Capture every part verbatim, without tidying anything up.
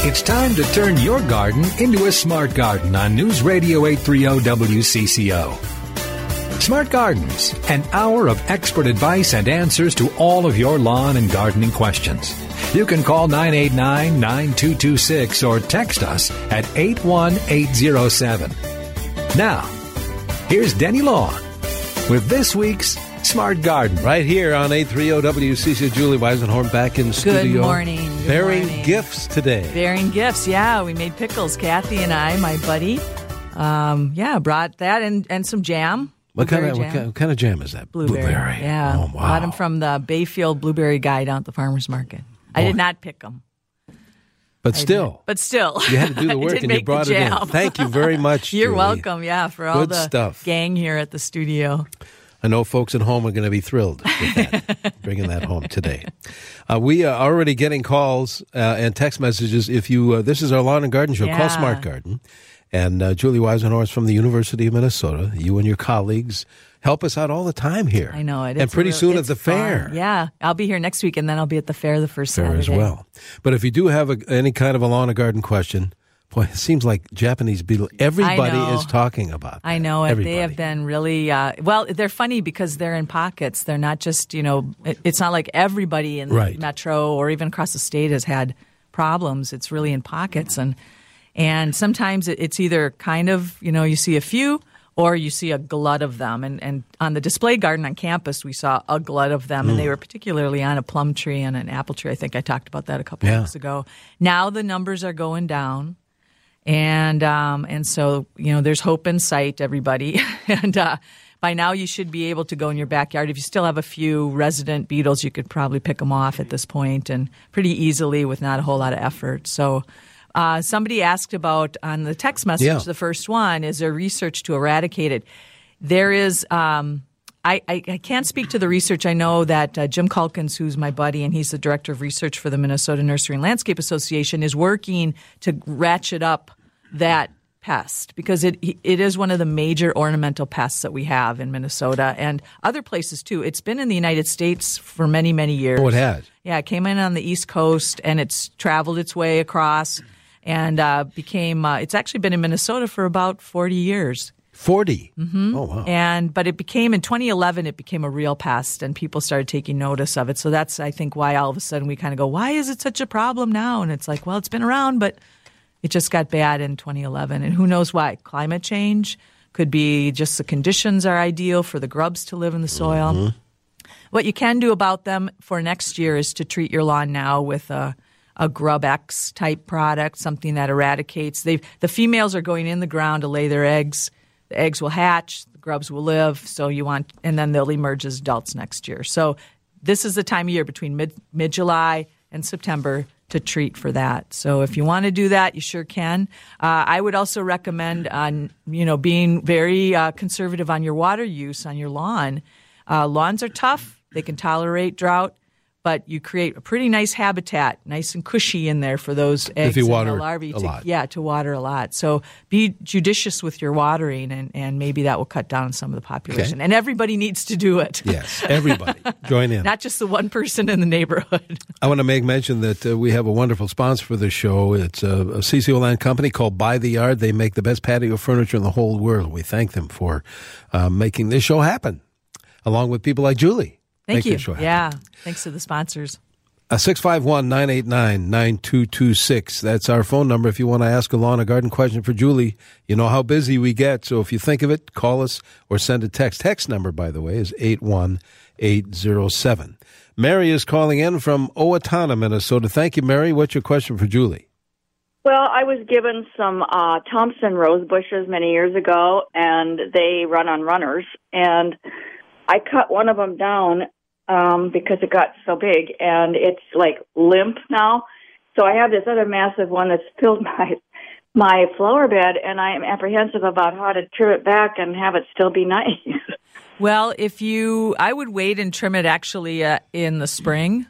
It's time to turn your garden into a smart garden on News Radio eight thirty W C C O. Smart Gardens, an hour of expert advice and answers to all of your lawn and gardening questions. You can call nine eight nine, nine two two six or text us at eight one eight zero seven. Now, here's Denny Long with this week's Smart Garden. Right here on eight thirty W C C O, Julie Weisenhorn back in studio. Good morning. Good Bearing morning. gifts today. Bearing gifts, yeah. We made pickles. Kathy and I, my buddy, um, yeah, brought that and, and some jam. What kind, of, jam. what, kind, what kind of jam is that? Blueberry. Blueberry. Yeah. Oh, wow. Bought them from the Bayfield Blueberry Guy down at the farmer's market. I Boy. did not pick them. But still. But still. You had to do the work and you brought it in. Thank you very much, You're Julie. welcome, yeah, for all Good the stuff. gang here at the studio. I know folks at home are going to be thrilled with that, bringing that home today. Uh, we are already getting calls uh, and text messages. If you, uh, this is our lawn and garden show. Yeah. Call Smart Garden. And uh, Julie Weisenhorn is from the University of Minnesota. You and your colleagues help us out all the time here. I know it. And It's pretty real, soon it's at the fun. fair. Yeah, I'll be here next week, and then I'll be at the fair the first Fair Saturday. as well. But if you do have a, any kind of a lawn and garden question, boy, it seems like Japanese beetle. Everybody I know. is talking about that. I know it. Everybody. They have been really, uh, well, they're funny because they're in pockets. They're not just, you know, it, it's not like everybody in Right. the metro or even across the state has had problems. It's really in pockets. And and sometimes it, it's either kind of, you know, you see a few or you see a glut of them. And, and on the display garden on campus, we saw a glut of them. Mm. And they were particularly on a plum tree and an apple tree. I think I talked about that a couple Yeah. weeks ago. Now the numbers are going down. And um, and so, you know, there's hope in sight, everybody. and uh, by now you should be able to go in your backyard. If you still have a few resident beetles, you could probably pick them off at this point and pretty easily with not a whole lot of effort. So uh, somebody asked about on the text message, Yeah. the first one, is there research to eradicate it? There is um, – I, I, I can't speak to the research. I know that uh, Jim Culkins, who's my buddy, and he's the director of research for the Minnesota Nursery and Landscape Association, is working to ratchet up that pest because it it is one of the major ornamental pests that we have in Minnesota and other places too. It's been in the United States for many, many years. Oh, it has? Yeah, it came in on the East Coast and it's traveled its way across and uh, became uh, – it's actually been in Minnesota for about forty years. forty? Mm-hmm. Oh, wow. And but it became in twenty eleven it became a real pest and people started taking notice of it. So that's I think why all of a sudden we kind of go, why is it such a problem now? And it's like, well, it's been around, but it just got bad in twenty eleven. And who knows why? Climate change could be just the conditions are ideal for the grubs to live in the soil. Mm-hmm. What you can do about them for next year is to treat your lawn now with a a Grub X type product, something that eradicates. They the females are going in the ground to lay their eggs. The eggs will hatch, the grubs will live, so you want, and then they'll emerge as adults next year. So this is the time of year between mid mid July and September to treat for that. So if you want to do that, you sure can. Uh, I would also recommend on you know being very uh, conservative on your water use on your lawn. Uh, lawns are tough; they can tolerate drought. But you create a pretty nice habitat, nice and cushy in there for those eggs if you and water the larvae. a to, lot. Yeah, to water a lot. So be judicious with your watering, and, and maybe that will cut down some of the population. Okay. And everybody needs to do it. Yes, everybody. Join in. Not just the one person in the neighborhood. I want to make mention that uh, we have a wonderful sponsor for the show. It's a, a C C O land company called By the Yard. They make the best patio furniture in the whole world. We thank them for uh, making this show happen, along with people like Julie. Thank you. This show happen. Yeah, thanks to the sponsors. Uh, six five one, nine eight nine, nine two two six. That's our phone number if you want to ask a lawn or garden question for Julie. You know how busy we get, so if you think of it, call us or send a text. Text number, by the way, is eight one eight zero seven. Mary is calling in from Owatonna, Minnesota. Thank you, Mary. What's your question for Julie? Well, I was given some uh, Thompson rose bushes many years ago, and they run on runners. And I cut one of them down um, because it got so big, and it's like limp now. So I have this other massive one that's filled my my flower bed, and I am apprehensive about how to trim it back and have it still be nice. Well, if you, I would wait and trim it actually uh, in the spring,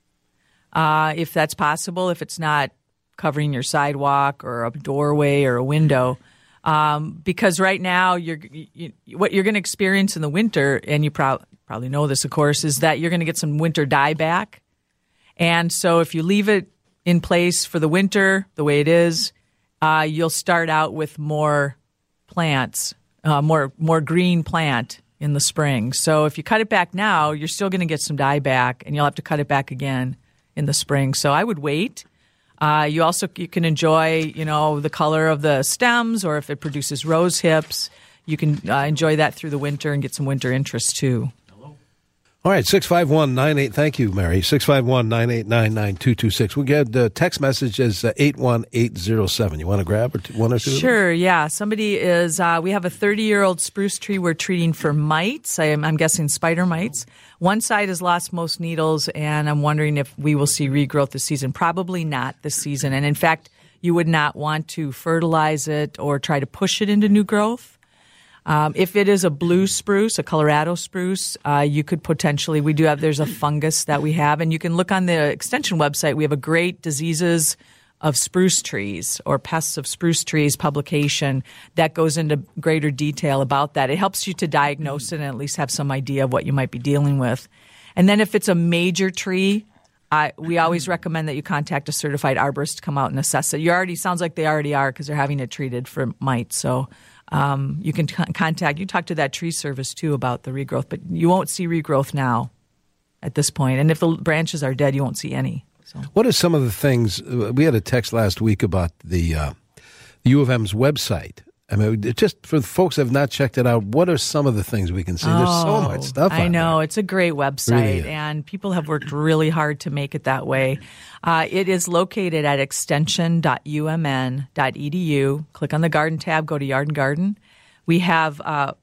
uh, if that's possible. If it's not covering your sidewalk or a doorway or a window, um, because right now you're you, what you're going to experience in the winter, and you prob- probably know this, of course, is that you're going to get some winter dieback. And so if you leave it in place for the winter, the way it is, uh, you'll start out with more plants, uh, more more green plant in the spring. So if you cut it back now, you're still going to get some dieback, and you'll have to cut it back again in the spring. So I would wait. Uh, you also you can enjoy, you know, the color of the stems, or if it produces rose hips, you can uh, enjoy that through the winter and get some winter interest too. All right, six five one nine eight. Thank you, Mary. six five one nine eight nine nine two two six. We get the text message as uh, eight one eight zero seven. You want to grab or two, one or two? Sure, yeah. Somebody is, uh, we have a thirty-year-old spruce tree we're treating for mites. I am, I'm guessing spider mites. One side has lost most needles, and I'm wondering if we will see regrowth this season. Probably not this season. And in fact, you would not want to fertilize it or try to push it into new growth. Um, if it is a blue spruce, a Colorado spruce, uh, you could potentially, we do have, there's a fungus that we have, and you can look on the extension website. We have a great diseases of spruce trees or pests of spruce trees publication that goes into greater detail about that. It helps you to diagnose it and at least have some idea of what you might be dealing with. And then if it's a major tree, I, we always recommend that you contact a certified arborist to come out and assess it. You already, sounds like they already are because they're having it treated for mites. So Um, you can c- contact, you talk to that tree service too about the regrowth, but you won't see regrowth now at this point. And if the branches are dead, you won't see any. So. What are some of the things, uh, we had a text last week about the uh, U of M's website. I mean, just for the folks that have not checked it out, what are some of the things we can see? Oh, There's so much stuff I on know. there. It's a great website, Really and people have worked really hard to make it that way. Uh, it is located at extension dot u m n dot e d u. Click on the garden tab, go to Yard and Garden. We have uh,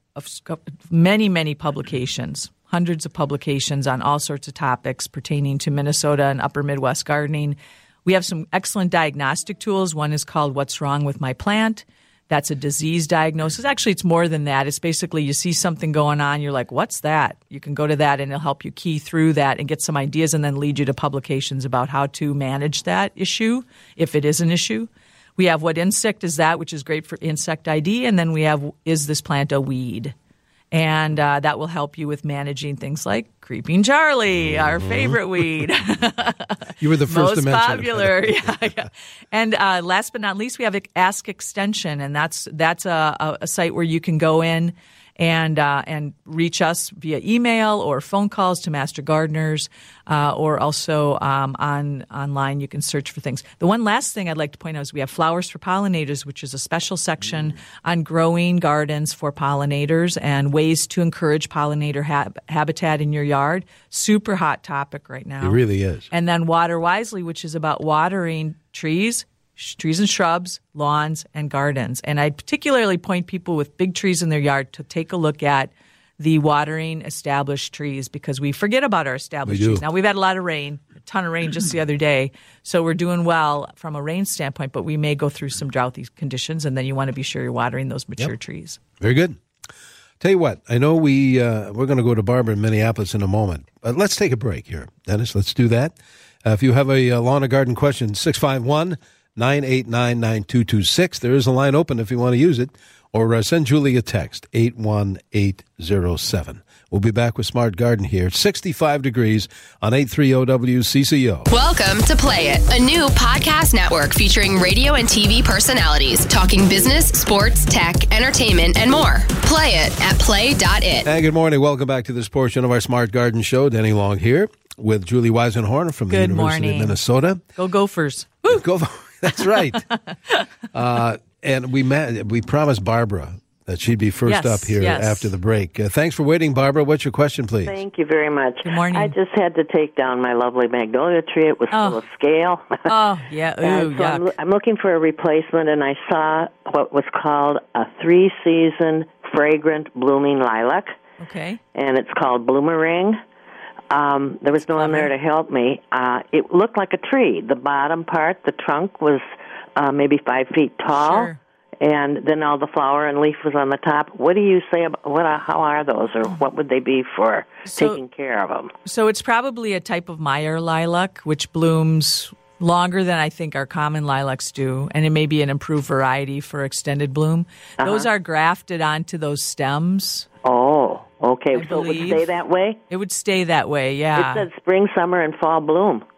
many, many publications, hundreds of publications on all sorts of topics pertaining to Minnesota and upper Midwest gardening. We have some excellent diagnostic tools. One is called What's Wrong with My Plant? That's a disease diagnosis. Actually, it's more than that. It's basically you see something going on, you're like, what's that? You can go to that and it'll help you key through that and get some ideas and then lead you to publications about how to manage that issue if it is an issue. We have What Insect Is That, which is great for insect I D. And then we have Is This Plant a Weed? And uh, that will help you with managing things like Creeping Charlie, our favorite weed. You were the first Most to mention popular. it. yeah, yeah. And uh, last but not least, we have Ask Extension, and that's that's a, a, a site where you can go in and uh, and reach us via email or phone calls to Master Gardeners, uh, or also um, on online. You can search for things. The one last thing I'd like to point out is we have Flowers for Pollinators, which is a special section on growing gardens for pollinators and ways to encourage pollinator hab- habitat in your yard. Super hot topic right now. It really is. And then Water Wisely, which is about watering trees, sh- trees and shrubs, lawns, and gardens. And I particularly point people with big trees in their yard to take a look at the watering established trees because we forget about our established We do. trees. Now, we've had a lot of rain, a ton of rain just the other day, so we're doing well from a rain standpoint, but we may go through some drouthy conditions, and then you want to be sure you're watering those mature Yep. trees. Very good. Tell you what, I know we, uh, we're going to go to Barbara in Minneapolis in a moment, but let's take a break here. Dennis, let's do that. Uh, if you have a uh, lawn or garden question, six five one nine eight nine nine two two six. There is a line open if you want to use it, or uh, send Julie a text, eight one eight zero seven. We'll be back with Smart Garden here, sixty-five degrees on eight thirty W C C O. Welcome to Play It, a new podcast network featuring radio and T V personalities talking business, sports, tech, entertainment, and more. Play it at play dot it. And good morning. Welcome back to this portion of our Smart Garden Show. Denny Long here with Julie Weisenhorn from the Good University morning. of Minnesota. Go Gophers. Go, that's right. uh, and we met, we promised Barbara that she'd be first Yes, up here yes. after the break. Uh, thanks for waiting, Barbara. What's your question, please? Thank you very much. Good morning. I just had to take down my lovely magnolia tree. It was Oh. full of scale. Oh, yeah. Ooh, And so I'm, yuck. I'm looking for a replacement, and I saw what was called a three-season fragrant blooming lilac, Okay. and it's called Bloomerang. Um, there was no one there to help me. Uh, it looked like a tree. The bottom part, the trunk, was uh, maybe five feet tall. Sure. And then all the flower and leaf was on the top. What do you say about what? Are, how are those, or what would they be for So- taking care of them? So it's probably a type of Meyer lilac, which blooms longer than I think our common lilacs do, and it may be an improved variety for extended bloom. Uh-huh. Those are grafted onto those stems. Oh, okay. I so it would believe. stay that way. It would stay that way, yeah. It said spring, summer, and fall bloom.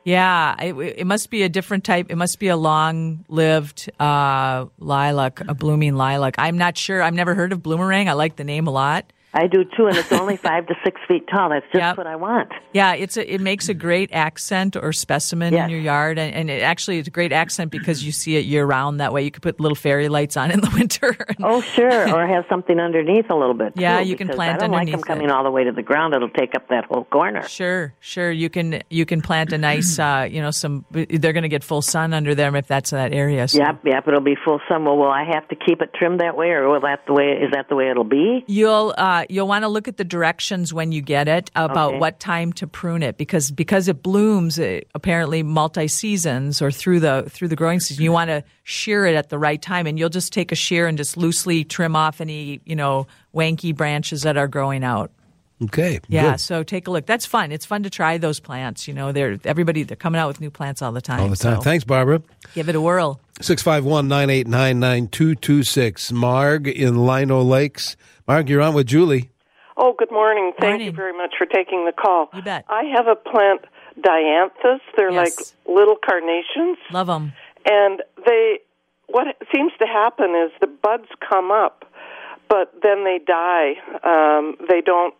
Yeah, it, it must be a different type. It must be a long-lived uh, lilac, a blooming lilac. I'm not sure. I've never heard of bloomerang. I like the name a lot. I do too, and it's only five to six feet tall. That's just Yep. what I want. Yeah, it's a, it makes a great accent or specimen Yes. in your yard, and, and it actually it's a great accent because you see it year round. That way, you could put little fairy lights on in the winter. Oh, sure, or have something underneath a little bit. Yeah, too, you can because plant I don't like underneath them coming it. all the way to the ground. It'll take up that whole corner. Sure, sure. You can you can plant a nice, uh, you know, some. They're going to get full sun under them if that's that area. So. Yep, yep. It'll be full sun. Well, will I have to keep it trimmed that way, or will that the way? Is that the way it'll be? You'll uh, you'll want to look at the directions when you get it about Okay. what time to prune it because because it blooms uh, apparently multi seasons or through the through the growing season. You want to shear it at the right time, and you'll just take a shear and just loosely trim off any you know wanky branches that are growing out. Okay. Yeah, good. so take a look. That's fun. It's fun to try those plants. You know, they're everybody they're coming out with new plants all the time. All the time. so Thanks, Barbara. Give it a whirl. six five one, nine eight nine, nine two two six. Marg in Lino Lakes. Marg, you're on with Julie. Oh, good morning. Thank Morning. you very much for taking the call. You bet. I have a plant, dianthus. They're Yes. like little carnations. Love them. And they, what seems to happen is the buds come up, but then they die. Um, they don't,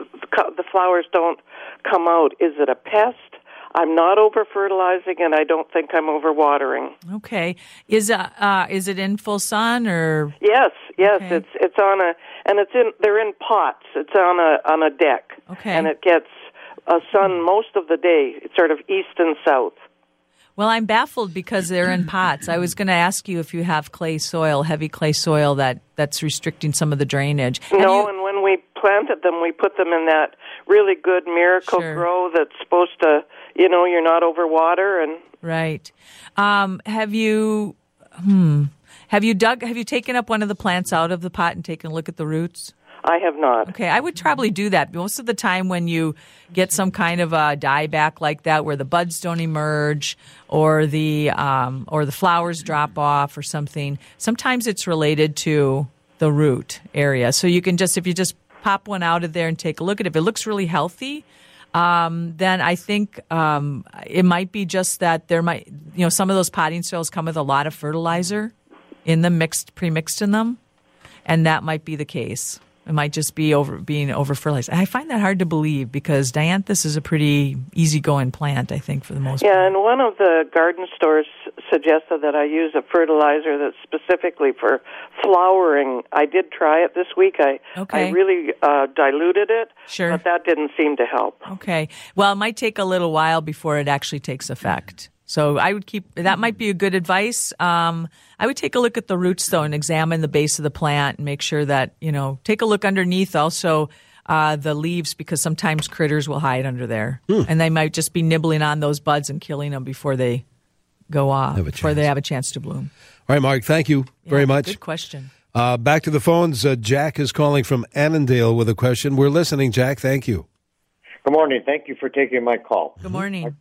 the flowers don't come out. Is it a pest? I'm not over-fertilizing, and I don't think I'm over-watering. Okay. Is uh, uh is it in full sun or? Yes, yes, Okay. it's it's on a and it's in they're in pots. It's on a on a deck. Okay. And it gets a sun most of the day. It's sort of east and south. Well, I'm baffled because they're in pots. I was going to ask you if you have clay soil, heavy clay soil that, that's restricting some of the drainage. Have No, you- and when we planted them, we put them in that really good Miracle Sure. Grow that's supposed to, you know, you're not over water and Right. Um, have you? Hmm. Have you dug? Have you taken up one of the plants out of the pot and taken a look at the roots? I have not. Okay, I would probably do that. Most of the time when you get some kind of a dieback like that where the buds don't emerge or the um, or the flowers drop off or something, sometimes it's related to the root area. So you can just, if you just pop one out of there and take a look at it, if it looks really healthy, um, then I think um, it might be just that there might, you know, some of those potting soils come with a lot of fertilizer in them, mixed, pre-mixed in them, and that might be the case. It might just be over being over fertilized. I find that hard to believe because dianthus is a pretty easygoing plant, I think, for the most part. Yeah, and one of the garden stores suggested that I use a fertilizer that's specifically for flowering. I did try it this week. I Okay. I really uh, diluted it, Sure. but that didn't seem to help. Okay. Well, it might take a little while before it actually takes effect. So I would keep, that might be a good advice. Um, I would take a look at the roots, though, and examine the base of the plant and make sure that, you know, take a look underneath also uh, the leaves because sometimes critters will hide under there. And they might just be nibbling on those buds and killing them before they go off, Have a before they chance. have a chance to bloom. All right, Mark, thank you very Yeah, much. Good question. Uh, back to the phones. Uh, Jack is calling from Annandale with a question. We're listening, Jack. Thank you. Good morning. Thank you for taking my call. Good morning.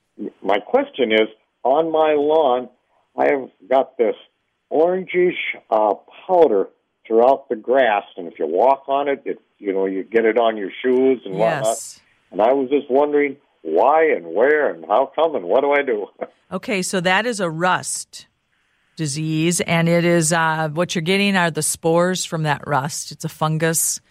My question is, on my lawn, I have got this orangish uh, powder throughout the grass, and if you walk on it, it you know, you get it on your shoes and whatnot. Yes. And I was just wondering why and where and how come and what do I do? Okay, so that is a rust disease, and it is uh, what you're getting are the spores from that rust. It's a fungus,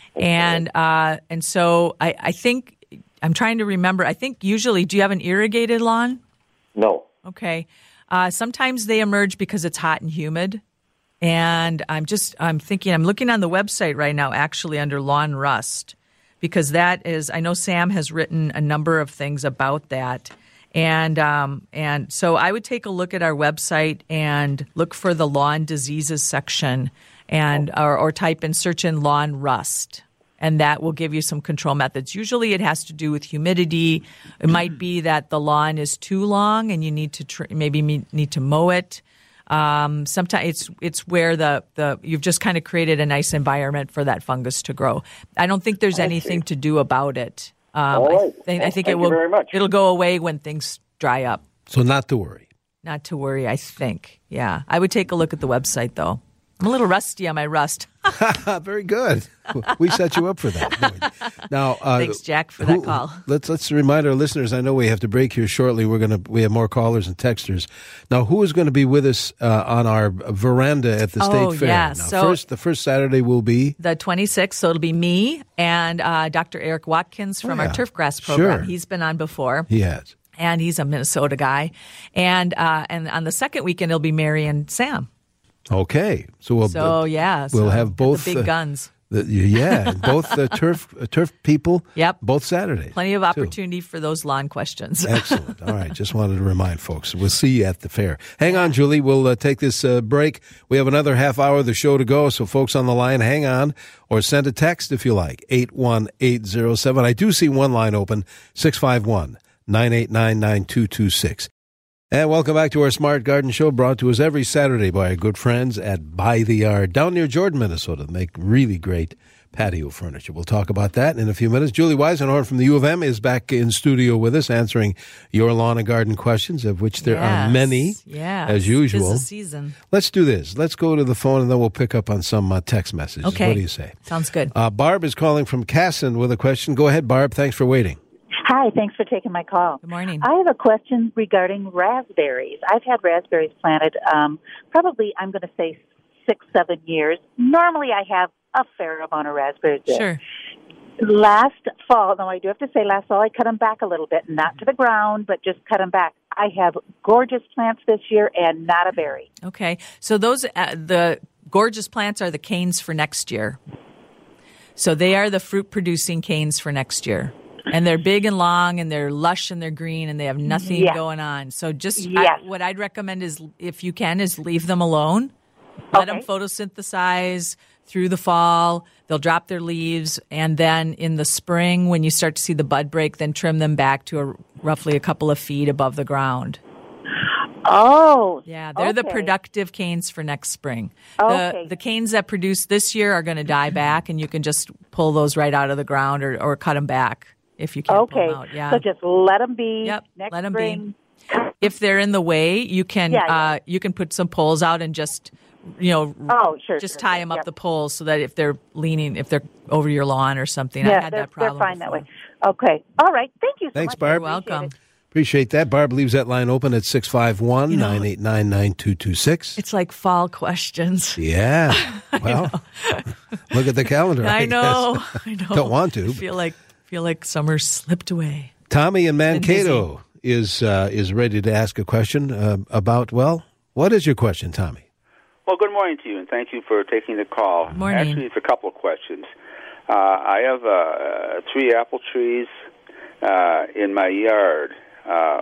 and uh, and so I, I think I'm trying to remember. I think usually, do you have an irrigated lawn? No. Okay, uh, sometimes they emerge because it's hot and humid, and I'm just I'm thinking I'm looking on the website right now, actually under lawn rust, because that is I know Sam has written a number of things about that. And um, and so I would take a look at our website and look for the lawn diseases section, and or, or type in search in lawn rust, and that will give you some control methods. Usually, it has to do with humidity. It might be that the lawn is too long, and you need to tr- maybe me- need to mow it. Um, sometimes it's it's where the, the you've just kind of created a nice environment for that fungus to grow. I don't think there's anything to do about it. Um, All right. I think, I think Thank it you will. very much. It'll go away when things dry up. So not to worry. Not to worry. I think. Yeah, I would take a look at the website though. I'm a little rusty on my rust. Very good. We set you up for that. Now, uh, thanks, Jack, for who, that call. Let's let's remind our listeners. I know we have to break here shortly. We're gonna we have more callers and texters. Now, who is going to be with us uh, on our veranda at the oh, State Fair? Yeah. Now, So first, the first Saturday will be the twenty-sixth. So it'll be me and uh, Doctor Eric Watkins from oh, yeah. our turf grass program. Sure. He's been on before. He has, and he's a Minnesota guy. And uh, and on the second weekend, it'll be Mary and Sam. Okay, so we'll so uh, yeah, we'll so have both the big uh, guns. The, yeah, both the turf uh, turf people. Yep, both Saturdays. Plenty of too. opportunity for those lawn questions. Excellent. All right, just wanted to remind folks. We'll see you at the fair. Hang on, Julie. We'll uh, take this uh, break. We have another half hour of the show to go. So, folks on the line, hang on, or send a text if you like. Eight one eight zero seven. I do see one line open. Six five one nine eight nine nine two two six. And welcome back to our Smart Garden Show, brought to us every Saturday by our good friends at By the Yard, down near Jordan, Minnesota. They make really great patio furniture. We'll talk about that in a few minutes. Julie Weisenhorn from the U of M is back in studio with us, answering your lawn and garden questions, of which there yes, are many, yes. as usual. Tis the season. Let's do this. Let's go to the phone, and then we'll pick up on some uh, text messages. Okay. What do you say? Sounds good. Uh, Barb is calling from Casson with a question. Go ahead, Barb. Thanks for waiting. Hi, thanks for taking my call. Good morning. I have a question regarding raspberries. I've had raspberries planted um, probably, I'm going to say, six, seven years. Normally I have a fair amount of raspberries there. Sure. Last fall, no, I do have to say last fall, I cut them back a little bit, not to the ground, but just cut them back. I have gorgeous plants this year and not a berry. Okay. So those, uh, the gorgeous plants are the canes for next year. So they are the fruit-producing canes for next year. And they're big and long, and they're lush, and they're green, and they have nothing yes. going on. So just yes. I, what I'd recommend is, if you can, is leave them alone. Let okay. them photosynthesize through the fall. They'll drop their leaves, and then in the spring, when you start to see the bud break, then trim them back to a, roughly a couple of feet above the ground. Oh, yeah, they're okay. the productive canes for next spring. Okay. The, the canes that produce this year are going to die back, and you can just pull those right out of the ground or, or cut them back if you can't okay. pull them out. Yeah. So just let them be. Yep, next let them spring. be. If they're in the way, you can yeah, yeah. Uh, you can put some poles out and just you know oh, sure, just sure, tie sure. them up yep. the poles so that if they're leaning, if they're over your lawn or something. Yeah, I had they're, that problem. they're fine before. that way. Okay. All right. Thank you so Thanks, much. Barb. You're welcome. Appreciate that. Barb leaves that line open at six five one, nine eight nine, nine two two six. It's like fall questions. Yeah. Well, look at the calendar. I, I know. guess. I know. Don't want to. I feel like feel like summer slipped away. Tommy in Mankato is uh, is ready to ask a question uh, about, well, what is your question, Tommy? Well, good morning to you, and thank you for taking the call. Good morning. Actually, it's a couple of questions. Uh, I have uh, three apple trees uh, in my yard. Uh,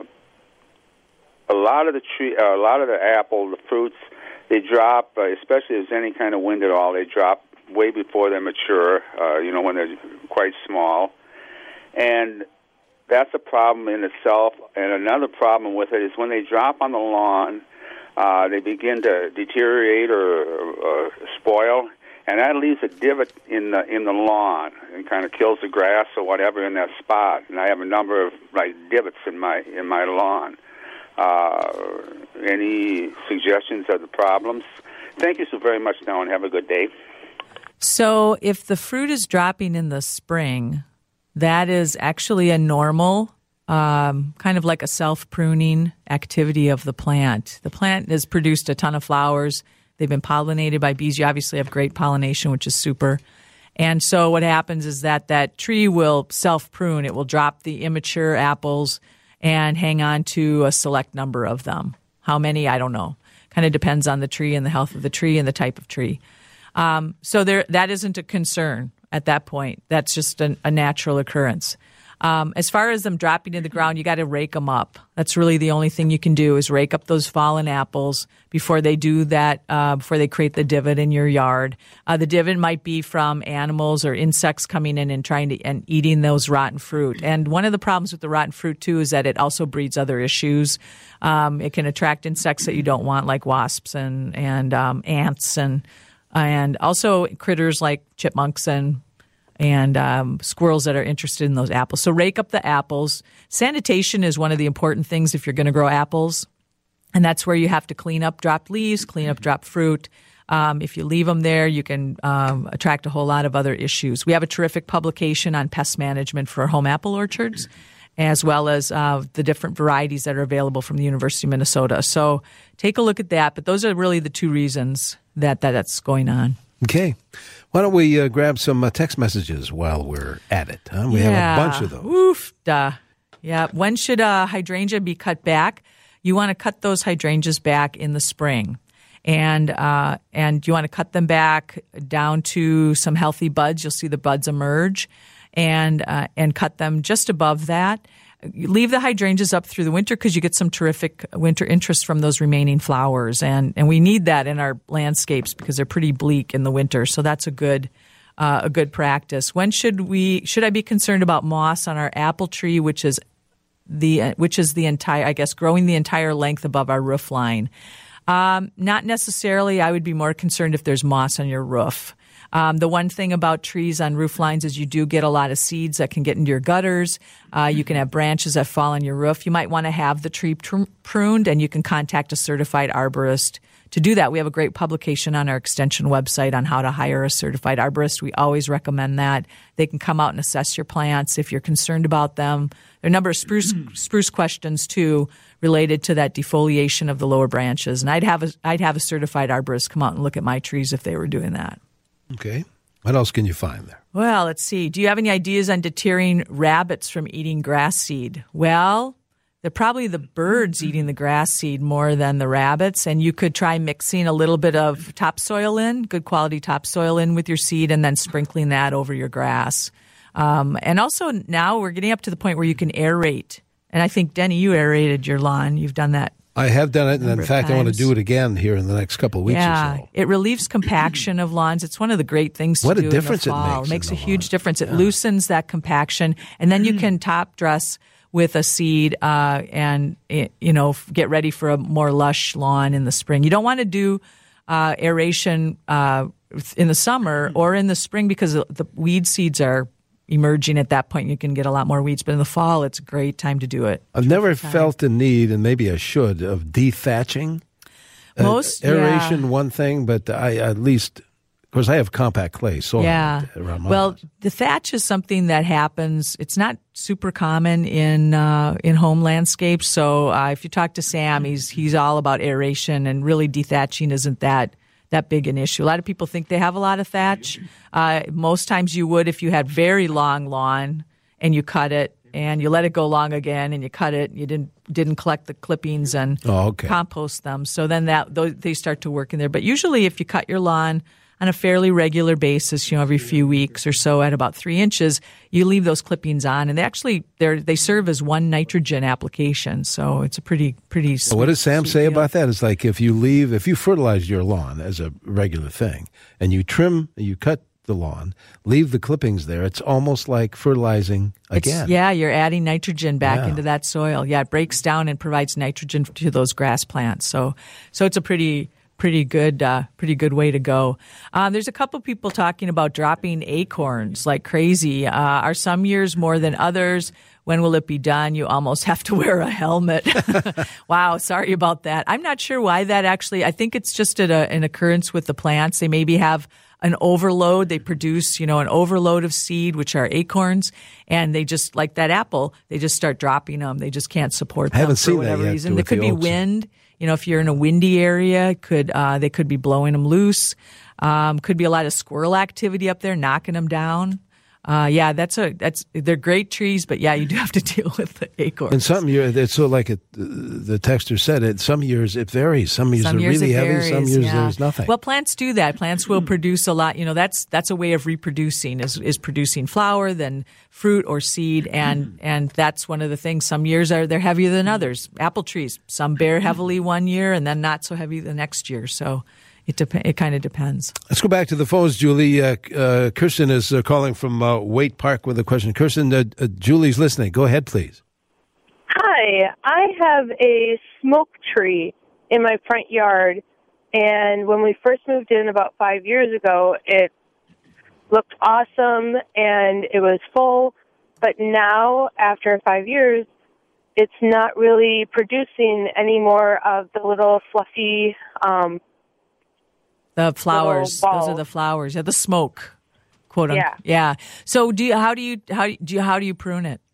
a lot of the tree, uh, a lot of the apple, the fruits, they drop, uh, especially if there's any kind of wind at all. They drop way before they mature. Uh, you know, when they're quite small, and that's a problem in itself. And another problem with it is when they drop on the lawn, uh, they begin to deteriorate or, or spoil, and that leaves a divot in the in the lawn and kind of kills the grass or whatever in that spot. And I have a number of like divots in my in my lawn. Uh, any suggestions of the problems? Thank you so very much now, and have a good day. So if the fruit is dropping in the spring, that is actually a normal, um, kind of like a self-pruning activity of the plant. The plant has produced a ton of flowers. They've been pollinated by bees. You obviously have great pollination, which is super. And so what happens is that that tree will self-prune. It will drop the immature apples and hang on to a select number of them. How many, I don't know. Kind of depends on the tree and the health of the tree and the type of tree. Um, so there, that isn't a concern at that point. That's just an, a natural occurrence. Um, as far as them dropping to the ground, you got to rake them up. That's really the only thing you can do is rake up those fallen apples before they do that, uh, before they create the divot in your yard. Uh, the divot might be from animals or insects coming in and trying to and eating those rotten fruit. And one of the problems with the rotten fruit, too, is that it also breeds other issues. Um, it can attract insects that you don't want, like wasps and, and um, ants, and and also critters like chipmunks and and um, squirrels that are interested in those apples. So rake up the apples. Sanitation is one of the important things if you're going to grow apples, and that's where you have to clean up dropped leaves, clean up dropped fruit. Um, if you leave them there, you can um, attract a whole lot of other issues. We have a terrific publication on pest management for home apple orchards, as well as uh, the different varieties that are available from the University of Minnesota. So take a look at that. But those are really the two reasons that, that that's going on. Okay. Why don't we uh, grab some uh, text messages while we're at it? Huh? We yeah. have a bunch of those. Oof, duh. Yeah. When should a hydrangea be cut back? You want to cut those hydrangeas back in the spring. And uh, and you want to cut them back down to some healthy buds. You'll see the buds emerge, and uh, and cut them just above that. You leave the hydrangeas up through the winter because you get some terrific winter interest from those remaining flowers, and, and we need that in our landscapes because they're pretty bleak in the winter. So that's a good uh, a good practice. When should we should I be concerned about moss on our apple tree, which is the which is the entire I guess growing the entire length above our roof line? Um, not necessarily. I would be more concerned if there's moss on your roof. Um, the one thing about trees on roof lines is you do get a lot of seeds that can get into your gutters. Uh, you can have branches that fall on your roof. You might want to have the tree tr- pruned, and you can contact a certified arborist to do that. We have a great publication on our extension website on how to hire a certified arborist. We always recommend that. They can come out and assess your plants if you're concerned about them. There are a number of spruce spruce questions, too, related to that defoliation of the lower branches. And I'd have a, I'd have a certified arborist come out and look at my trees if they were doing that. Okay. What else can you find there? Well, let's see. Do you have any ideas on deterring rabbits from eating grass seed? Well, they're probably the birds eating the grass seed more than the rabbits. And you could try mixing a little bit of topsoil in, good quality topsoil in with your seed, and then sprinkling that over your grass. Um, and also now we're getting up to the point where you can aerate. And I think, Denny, you aerated your lawn. You've done that. I have done it, and in fact, I want to do it again here in the next couple of weeks yeah, or so. It relieves compaction of lawns. It's one of the great things to what do a difference in the fall. It makes, it makes a a huge lawn. difference. It yeah. loosens that compaction, and then you can top dress with a seed uh, and, you know, get ready for a more lush lawn in the spring. You don't want to do uh, aeration uh, in the summer or in the spring because the weed seeds are emerging at that point. You can get a lot more weeds, but in the fall, it's a great time to do it. I've never felt the need, and maybe I should, of dethatching. Most uh, aeration, yeah. one thing, but I at least, of course, I have compact clay soil. Yeah. Around my well, house. the thatch is something that happens. It's not super common in uh, in home landscapes. So uh, if you talk to Sam, he's he's all about aeration, and really dethatching isn't that. that big an issue. A lot of people think they have a lot of thatch. Uh, most times you would if you had very long lawn and you cut it and you let it go long again and you cut it. You didn't didn't collect the clippings and oh, okay. compost them. So then that they start to work in there. But usually if you cut your lawn on a fairly regular basis, you know, every few weeks or so at about three inches, you leave those clippings on, and they actually they they serve as one nitrogen application. So it's a pretty pretty. Sweet, well, what does Sam say deal. about that? It's like if you leave, if you fertilize your lawn as a regular thing, and you trim, you cut the lawn, leave the clippings there, it's almost like fertilizing again. It's, yeah, you're adding nitrogen back yeah. into that soil. Yeah, it breaks down and provides nitrogen to those grass plants. So, so it's a pretty. Pretty good, uh, pretty good way to go. Um, there's a couple people talking about dropping acorns like crazy. Uh, are some years more than others? When will it be done? You almost have to wear a helmet. Wow, sorry about that. I'm not sure why that actually. I think it's just a, an occurrence with the plants. They maybe have an overload. They produce, you know, an overload of seed, which are acorns, and they just like that apple. They just start dropping them. They just can't support them I haven't for seen whatever that yet, reason. with There could the be oaks. wind. You know, if you're in a windy area, could uh, they could be blowing them loose. Um, could be a lot of squirrel activity up there, knocking them down. Uh, yeah, that's a that's they're great trees, but yeah, you do have to deal with the acorns. In some years, it's so like it, the texter said, it. Some years it varies. Some years Some are years really it heavy. varies, Some years yeah. there's nothing. Well, plants do that. Plants will produce a lot. You know, that's that's a way of reproducing is is producing flower, then fruit or seed, and and that's one of the things. Some years are they're heavier than others. Apple trees, some bear heavily one year, and then not so heavy the next year. So. It dep- It kind of depends. Let's go back to the phones, Julie. Uh, uh, Kirsten is uh, calling from uh, Waite Park with a question. Kirsten, uh, uh, Julie's listening. Go ahead, please. Hi. I have a smoke tree in my front yard, and when we first moved in about five years ago, it looked awesome, and it was full. But now, after five years, it's not really producing any more of the little fluffy um The flowers. Little Those are balls. the flowers. Yeah, the smoke, quote unquote. Yeah. Yeah. So do you, how do you how do you how do you prune it?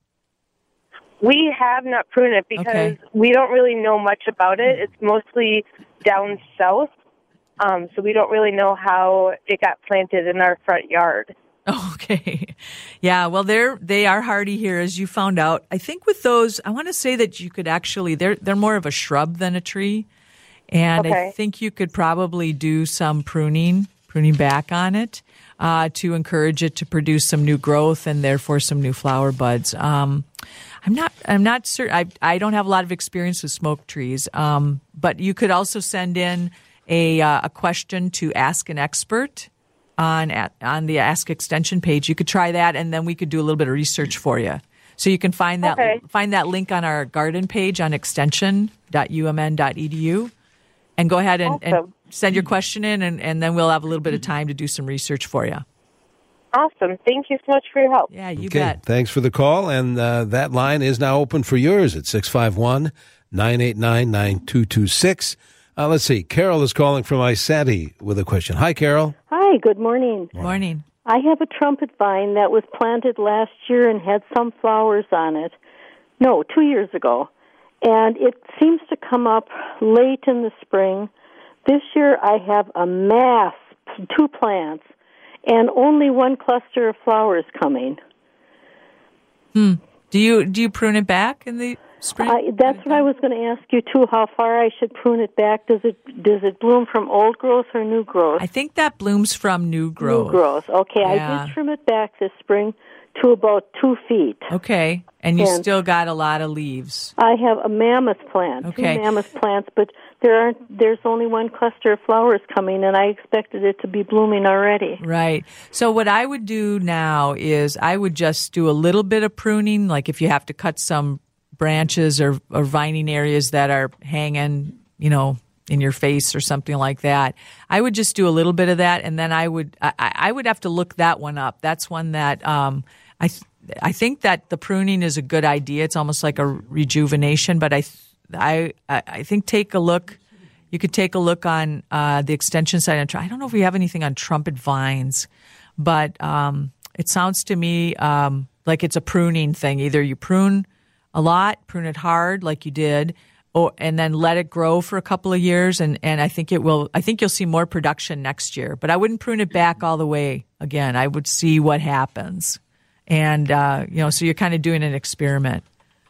We have not pruned it because Okay. we don't really know much about it. It's mostly down south, um, so we don't really know how it got planted in our front yard. Okay. Yeah, well they're they are hardy here, as you found out. I think with those, I want to say that you could actually they're they're more of a shrub than a tree. And Okay. I think you could probably do some pruning, pruning back on it, uh, to encourage it to produce some new growth and therefore some new flower buds. Um, I'm not. I'm not certain. I I don't have a lot of experience with smoke trees. Um, but you could also send in a uh, a question to Ask an Expert on at, on the Ask Extension page. You could try that, and then we could do a little bit of research for you. So you can find that Okay. find that link on our garden page on extension dot u m n dot e d u, and go ahead and, and Awesome. send your question in, and, and then we'll have a little bit of time to do some research for you. Awesome. Thank you so much for your help. Yeah, you Okay, bet. thanks for the call, and uh, that line is now open for yours at six five one, nine eight nine, nine two two six. Uh, let's see, Carol is calling from Isanti with a question. Hi, Carol. Hi, good morning. Morning. I have a trumpet vine that was planted last year and had some flowers on it. No, two years ago. And it seems to come up late in the spring. This year I have a mass, two plants, and only one cluster of flowers coming. Hmm. Do you do you prune it back in the spring? I, that's what I was going to ask you too. How far I should prune it back? Does it does it bloom from old growth or new growth? I think that blooms from new growth. New growth. Okay, Yeah. I did trim it back this spring to about two feet. Okay, and you And- still got a lot of leaves. I have a mammoth plant, Okay. two mammoth plants, but there aren't. There's only one cluster of flowers coming, and I expected it to be blooming already. Right. So what I would do now is I would just do a little bit of pruning, like if you have to cut some branches or, or vining areas that are hanging, you know, in your face or something like that. I would just do a little bit of that, and then I would I, I would have to look that one up. That's one that um, I th- I think that the pruning is a good idea. It's almost like a rejuvenation, but I th- I I think take a look. You could take a look on uh, the extension side. I don't know if we have anything on trumpet vines, but um, it sounds to me um, like it's a pruning thing. Either you prune a lot, prune it hard like you did, or and then let it grow for a couple of years, and, and I think it will. I think you'll see more production next year. But I wouldn't prune it back all the way again. I would see what happens, and uh, you know, so you're kind of doing an experiment.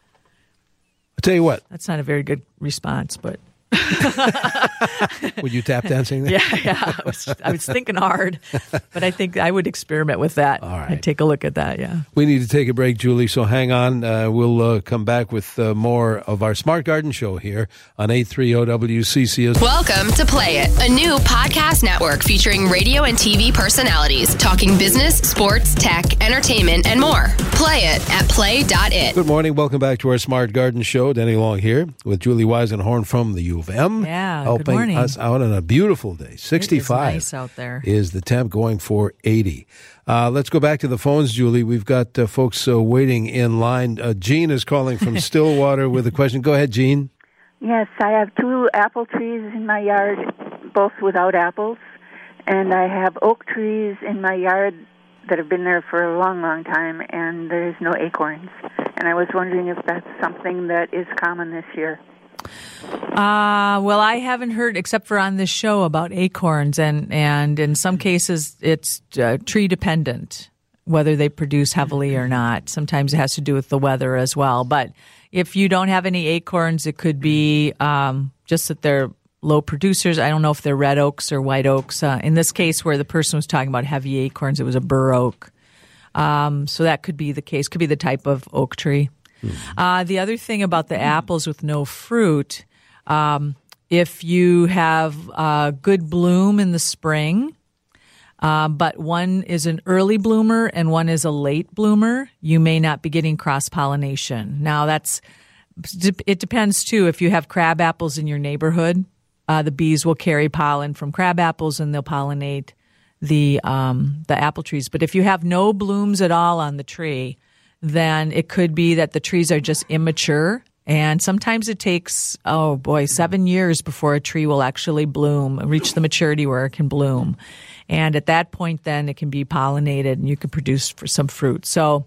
I'll tell you what. That's not a very good response, but. Would you tap dancing there? Yeah, yeah. I was, I was thinking hard, but I think I would experiment with that. All right. I'd take a look at that, yeah. We need to take a break, Julie, so hang on. Uh, we'll uh, come back with uh, more of our Smart Garden Show here on eight thirty W C C O. Welcome to Play It, a new podcast network featuring radio and T V personalities talking business, sports, tech, entertainment, and more. Play it at play dot it. Good morning. Welcome back to our Smart Garden Show. Denny Long here with Julie Weisenhorn from the U of M. Yeah, good helping morning. us out on a beautiful day. sixty-five It is nice out there. is the temp, going for eighty. Uh, let's go back to the phones, Julie. We've got uh, folks uh, waiting in line. Uh, Jean is calling from Stillwater with a question. Go ahead, Jean. Yes, I have two apple trees in my yard, both without apples, and I have oak trees in my yard that have been there for a long, long time, and there's no acorns. And I was wondering if that's something that is common this year. Uh, well, I haven't heard, except for on this show, about acorns, and, and in some cases it's uh, tree dependent, whether they produce heavily or not. Sometimes it has to do with the weather as well. But if you don't have any acorns, it could be um, just that they're low producers. I don't know if they're red oaks or white oaks. Uh, in this case, where the person was talking about heavy acorns, it was a bur oak. Um, so that could be the case, could be the type of oak tree. Uh, the other thing about the apples with no fruit, um, if you have uh, good bloom in the spring, uh, but one is an early bloomer and one is a late bloomer, you may not be getting cross-pollination. Now, that's it depends, too. If you have crab apples in your neighborhood, uh, the bees will carry pollen from crab apples and they'll pollinate the um, the apple trees. But if you have no blooms at all on the tree, then it could be that the trees are just immature And sometimes it takes, oh boy, seven years before a tree will actually bloom, reach the maturity where it can bloom. And at that point, then it can be pollinated and you can produce for some fruit. So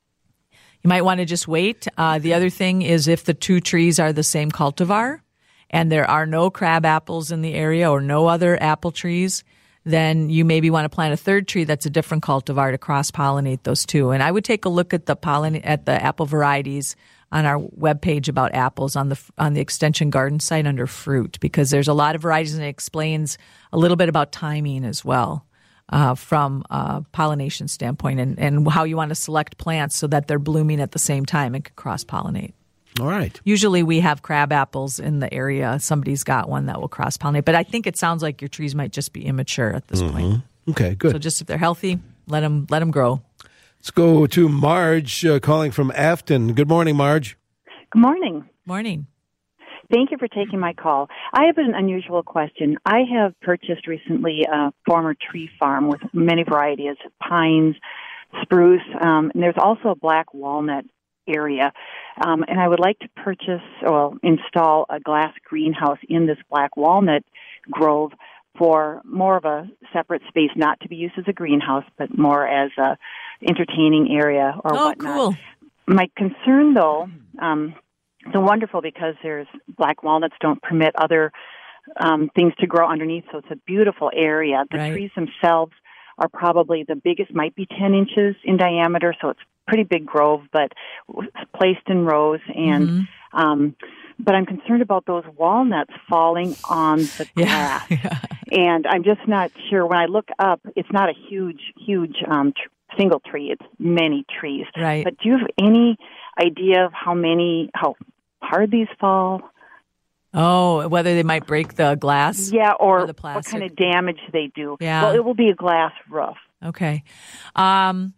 you might want to just wait. Uh, the other thing is if the two trees are the same cultivar and there are no crab apples in the area or no other apple trees, then you maybe want to plant a third tree that's a different cultivar to cross-pollinate those two. And I would take a look at the pollen at the apple varieties on our webpage about apples on the on the Extension Garden site under fruit, because there's a lot of varieties and it explains a little bit about timing as well uh, from a pollination standpoint and, and how you want to select plants so that they're blooming at the same time and can cross-pollinate. All right. Usually we have crab apples in the area. Somebody's got one that will cross-pollinate. But I think it sounds like your trees might just be immature at this Mm-hmm. point. Okay, good. So just if they're healthy, let them, let them grow. Let's go to Marge uh, calling from Afton. Good morning, Marge. Good morning. Morning. Thank you for taking my call. I have an unusual question. I have purchased recently a former tree farm with many varieties, pines, spruce, um, and there's also a black walnut area. Um, and I would like to purchase or install a glass greenhouse in this black walnut grove for more of a separate space, not to be used as a greenhouse, but more as a entertaining area or oh, whatnot. Cool. My concern, though, um, so wonderful because there's black walnuts don't permit other um, things to grow underneath, so it's a beautiful area. The right. trees themselves are probably the biggest, might be ten inches in diameter, so it's a pretty big grove, but placed in rows. And mm-hmm. um, but I'm concerned about those walnuts falling on the glass, yeah. Yeah. and I'm just not sure. When I look up, it's not a huge, huge um, tr- single tree; it's many trees. Right. But do you have any idea of how many, how hard these fall? Oh, whether they might break the glass? Yeah, or, or the plastic. What kind of damage they do. Yeah. Well, it will be a glass roof. Okay. Um,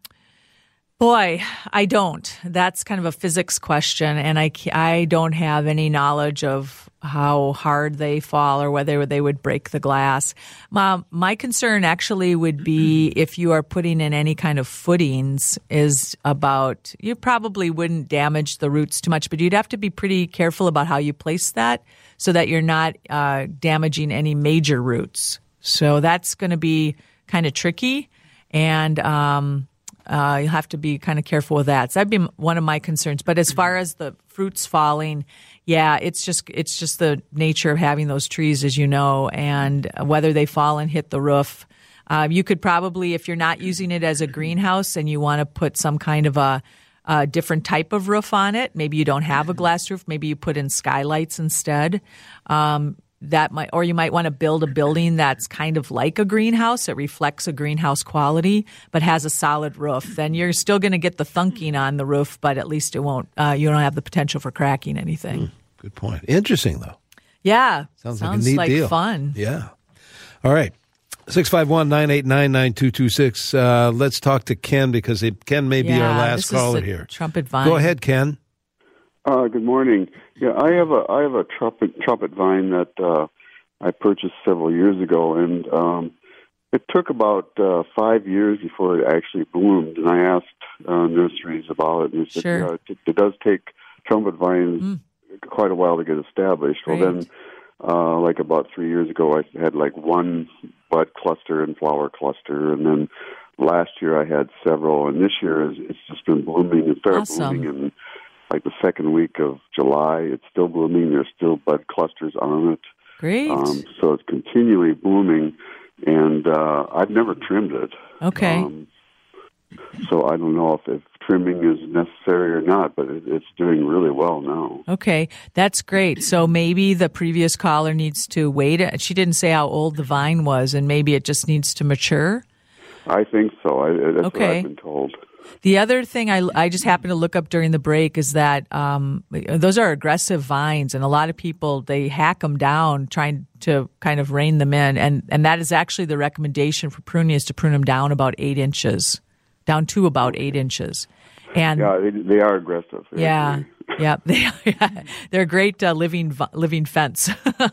boy, I don't. That's kind of a physics question, and I, I don't have any knowledge of how hard they fall or whether they would break the glass. Um, my concern actually would be if you are putting in any kind of footings is about, you probably wouldn't damage the roots too much, but you'd have to be pretty careful about how you place that so that you're not uh, damaging any major roots. So that's going to be kind of tricky, and um, uh, you'll have to be kind of careful with that. So that'd be one of my concerns. But as far as the fruits falling, yeah, it's just it's just the nature of having those trees, as you know, and whether they fall and hit the roof. Uh, you could probably, if you're not using it as a greenhouse and you want to put some kind of a, a different type of roof on it, maybe you don't have a glass roof, maybe you put in skylights instead. Um, that might, or you might want to build a building that's kind of like a greenhouse. It reflects a greenhouse quality, but has a solid roof. Then you're still going to get the thunking on the roof, but at least it won't. Uh, you don't have the potential for cracking anything. Mm, good point. Interesting, though. Yeah, sounds, sounds like a neat like deal. Fun. Yeah. All right. six five one, nine eight nine, nine two two six. Uh, let's talk to Ken because it, Ken may be yeah, our last this caller is the here. Trumpet vine. Go ahead, Ken. Uh, good morning. Yeah, I have a I have a trumpet trumpet vine that uh, I purchased several years ago, and um, it took about uh, five years before it actually bloomed. And I asked uh, nurseries about it, and they said, sure. yeah, it, it does take trumpet vines mm. quite a while to get established. Great. Well, then, uh, like about three years ago, I had like one bud cluster and flower cluster, and then last year I had several, and this year is, it's just been blooming. It started awesome. blooming in like the second week of July. It's still blooming. There's still bud clusters on it. Great. Um, so it's continually blooming, and uh, I've never trimmed it. Okay. Um, so I don't know if, if trimming is necessary or not, but it, it's doing really well now. Okay, that's great. So maybe the previous caller needs to wait. She didn't say how old the vine was, and maybe it just needs to mature? I think so. I, that's okay. what I've been told. The other thing I, I just happened to look up during the break is that um, those are aggressive vines, and a lot of people, they hack them down trying to kind of rein them in, and, and that is actually the recommendation for pruning is to prune them down about eight inches, down to about eight inches. And yeah, they, they are aggressive. They yeah, yeah, they are, they're a great uh, living living fence.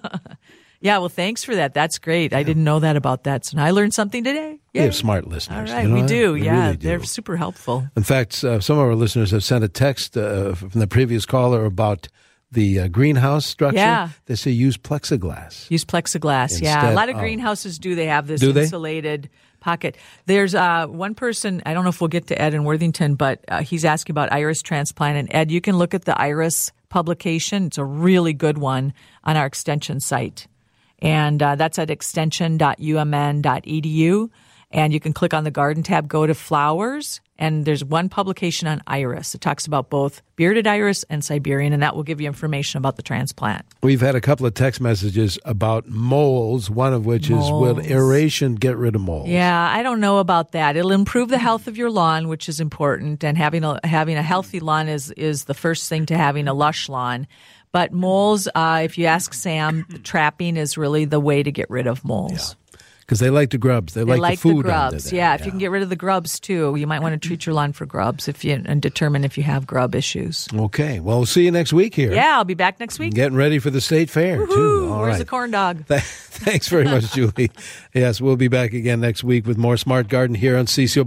Yeah, well, thanks for that. That's great. Yeah. I didn't know that about that. So I learned something today. Yay. We have smart listeners. All right, you know we that? do. We yeah, really do. They're super helpful. In fact, uh, some of our listeners have sent a text uh, from the previous caller about the uh, greenhouse structure, Yeah. they say use plexiglass. Use plexiglass, yeah. Instead A lot of of- greenhouses do. They have this Do they? insulated pocket. There's uh, one person, I don't know if we'll get to Ed in Worthington, but uh, he's asking about iris transplant. And Ed, you can look at the iris publication. It's a really good one on our extension site. And uh, that's at extension dot u m n dot e d u. And you can click on the garden tab, go to flowers, and there's one publication on iris. It talks about both bearded iris and Siberian, and that will give you information about the transplant. We've had a couple of text messages about moles, one of which is, will Moles. aeration get rid of moles? Yeah, I don't know about that. It'll improve the health of your lawn, which is important, and having a having a healthy lawn is is the first thing to having a lush lawn. But moles, uh, if you ask Sam, trapping is really the way to get rid of moles. Because they like the grubs. They, They like, like the food the under grubs. there. Yeah, if you can get rid of the grubs too, you might want to treat your lawn for grubs if you and determine if you have grub issues. Okay. Well, we'll see you next week here. Yeah, I'll be back next week. Getting ready for the state fair, Woohoo! too. All Where's right. the corn dog? Thanks very much, Julie. Yes, we'll be back again next week with more Smart Garden here on C C O.